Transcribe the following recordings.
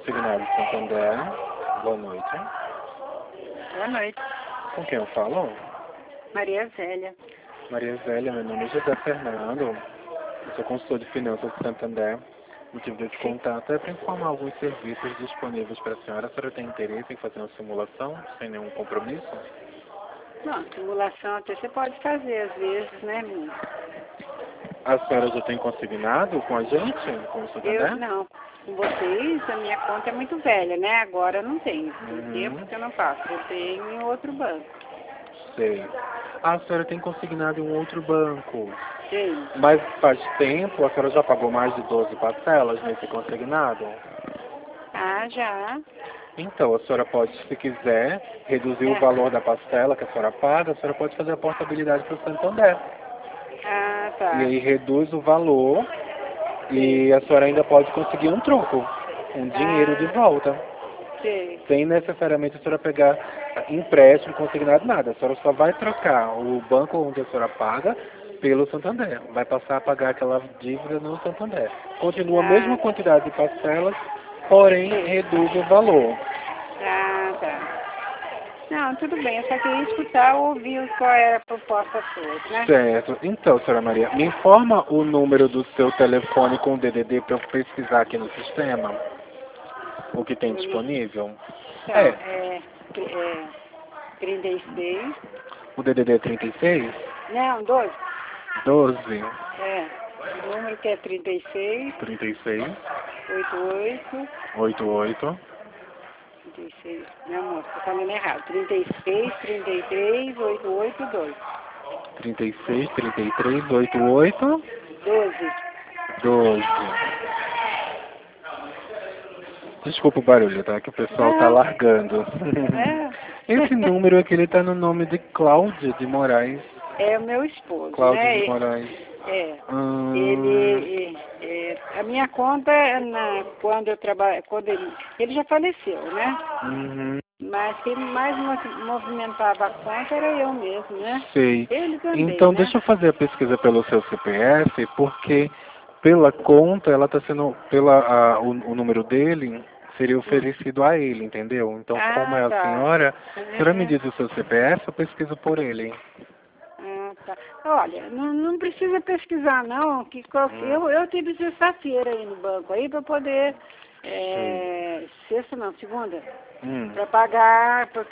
consignado Santander. Boa noite. Boa noite. Com quem eu falo? Maria Zélia. Maria Zélia, meu nome é José Fernando. Eu sou consultor de finanças de Santander. O motivo desse contato é para informar alguns serviços disponíveis para a senhora. A senhora tem interesse em fazer uma simulação sem nenhum compromisso? Não, simulação até você pode fazer às vezes, né, menina? A senhora já tem consignado com a gente, com o Santander? Eu não. Com vocês, a minha conta é muito velha, né? Agora eu não tenho. Tem tempo que eu não faço. Eu tenho em outro banco. Sei. A senhora tem consignado em um outro banco. Tenho. Mas faz tempo, a senhora já pagou mais de 12 parcelas nesse consignado? Ah, já. Então, a senhora pode, se quiser, reduzir o valor da parcela que a senhora paga, a senhora pode fazer a portabilidade para o Santander. Ah, E tá. aí reduz o valor e a senhora ainda pode conseguir um troco, um dinheiro de volta. Sei. Sem necessariamente a senhora pegar empréstimo, consignado, nada. A senhora só vai trocar o banco onde a senhora paga pelo Santander. Vai passar a pagar aquela dívida no Santander. Continua a mesma quantidade de parcelas, porém reduz o valor. Ah, tá. Não, tudo bem. Eu só queria escutar ou ouvir qual era a proposta sua, né? Certo. Então, senhora Maria, me informa o número do seu telefone com o DDD para eu pesquisar aqui no sistema. O que tem disponível? Então, é 36. O DDD é 36? Não, 12. 12, É. O número que é 36, 36, 88, 88, 36. Não, moço, tô falando errado. 36, 33, 88, 36, 33, 88, 12. 12. Desculpa o barulho, tá? Que o pessoal tá Não, largando. Esse número aqui, ele tá no nome de Cláudia de Moraes. é o meu esposo, Cláudia né? de Moraes. É. A minha conta, quando eu trabalho, ele já faleceu, né? Uhum. Mas quem mais movimentava a conta era eu mesmo, né? Sei. Ele também, Então, né? deixa eu fazer a pesquisa pelo seu CPF, porque pela conta, ela está sendo, o número dele seria oferecido a ele, entendeu? Então, como é Ah, a tá. senhora me diz o seu CPF, eu pesquiso por ele. Ah, tá. Olha, não precisa pesquisar não, que eu tive sexta-feira aí no banco aí para poder, sexta não, segunda, para pagar, porque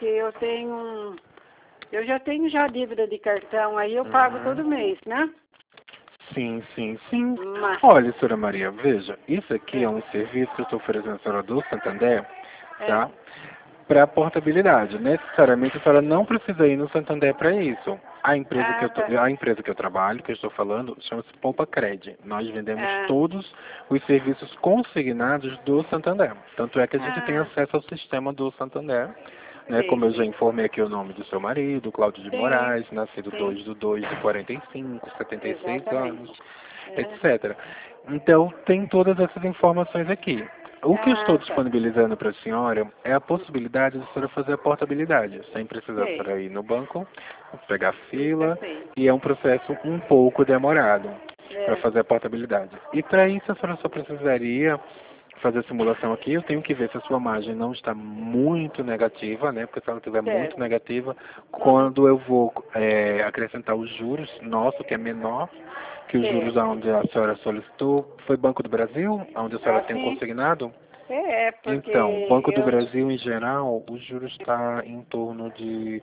eu já tenho dívida de cartão aí, eu pago todo mês, né? Sim, sim, sim. Mas, Olha, senhora Maria, veja, isso aqui é um serviço que eu estou oferecendo à senhora do Santander, tá? Para portabilidade. Necessariamente a senhora não precisa ir no Santander para isso. A empresa que eu trabalho, que eu estou falando, chama-se Poupa Cred. Nós vendemos todos os serviços consignados do Santander. Tanto é que a gente tem acesso ao sistema do Santander, né? Como eu já informei aqui o nome do seu marido, Cláudio de Moraes, nascido 2/2 de 45, 76 anos, etc. Então, tem todas essas informações aqui. O que eu estou disponibilizando para a senhora é a possibilidade de a senhora fazer a portabilidade, sem precisar a senhora ir no banco, pegar fila, e é um processo um pouco demorado para fazer a portabilidade. E para isso a senhora só precisaria fazer a simulação aqui. Eu tenho que ver se a sua margem não está muito negativa, né? Porque se ela estiver muito negativa, quando eu vou acrescentar os juros, nosso, que é menor que os juros onde a senhora solicitou, foi Banco do Brasil, onde a senhora tem consignado? porque Então, Banco do Brasil, em geral, o juros está em torno de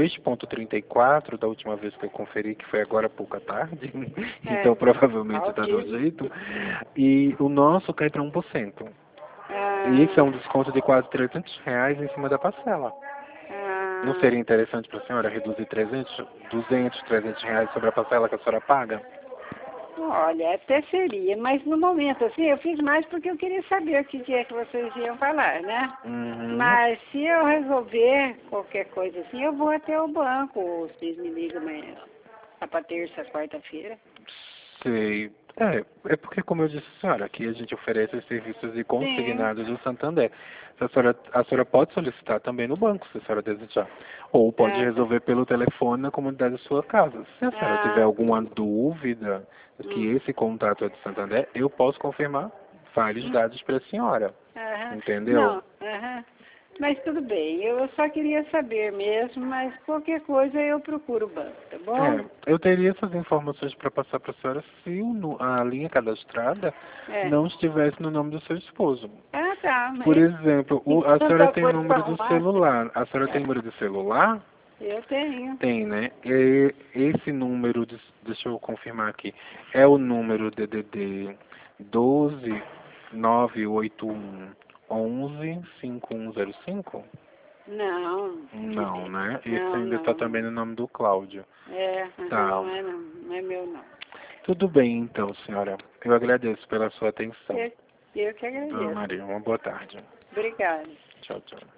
3,34 da última vez que eu conferi, que foi agora há pouco à tarde. Então, provavelmente está do jeito. E o nosso cai para 1%. E isso é um desconto de quase R$ 300 em cima da parcela. Não seria interessante para a senhora reduzir 200, R$ 300 sobre a parcela que a senhora paga? Olha, até seria, mas no momento, assim, eu fiz mais porque eu queria saber o que é que vocês iam falar, né? Mas se eu resolver qualquer coisa assim, eu vou até o banco, ou vocês me ligam amanhã, para terça, quarta-feira. Sei. É porque, como eu disse, senhora, aqui a gente oferece os serviços de consignados do Santander. A senhora pode solicitar também no banco, se a senhora desejar. Ou pode resolver pelo telefone na comunidade da sua casa. Se a senhora tiver alguma dúvida que esse contato é do Santander, eu posso confirmar vários dados para a senhora. Entendeu? Não, mas tudo bem, eu só queria saber mesmo, mas qualquer coisa eu procuro o banco, tá bom? Eu teria essas informações para passar para a senhora se a linha cadastrada não estivesse no nome do seu esposo. Ah, tá. Mas... Por exemplo, a senhora tem o número do arrumar. celular. A senhora tem número de celular? Eu tenho. Tem, né? E esse número, deixa eu confirmar aqui, é o número DDD 12 981 11 5105? Não. Não, né? Esse Não, ainda está não. também no nome do Cláudio. Tá. Não é não. Não é meu não. Tudo bem, então, senhora. Eu agradeço pela sua atenção. Eu que agradeço. Maria, uma boa tarde. Obrigada. Tchau, tchau.